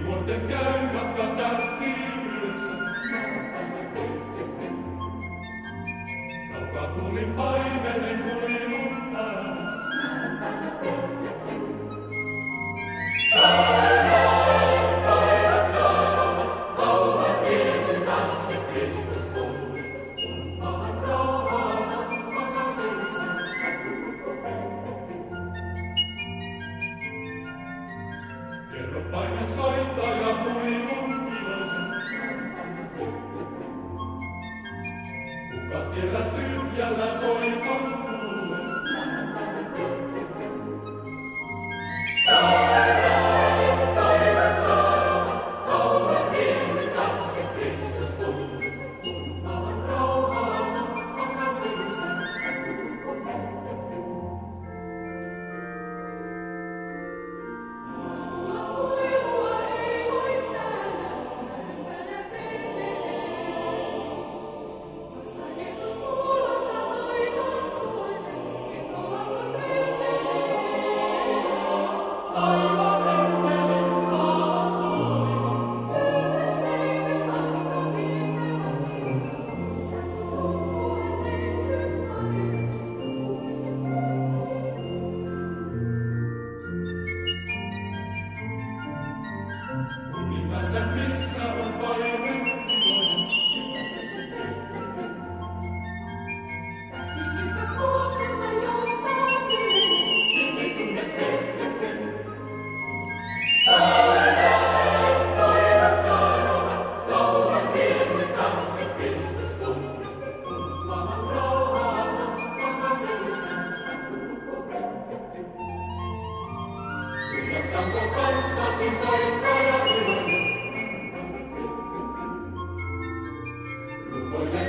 Nuorten käy matka tähtiin yössä. Kaukaa tuulin paimenen huilun päällä. Päivät saavat laulan riemun tanssi Kristus kunnus. Kun maan rauhaa makasellisen kerro paimen soittaja huilun iloisen. Kuka tiellä tyhjällä soiton kuulee? Päivät saavat laulan riemun tanssi Kristus kunnus. Kun maan rauhaa makasellisen missä on paimen iloinen. Tähtikirkas luoksensa johtaa tyyliin. Ei tunne Betlehem. Päivät saavat laulan riemun tanssi Kristus kunnus. Kun maan rauhaa makasellisen kyllä sanko kanssasi soittaja iloinen. Rukoile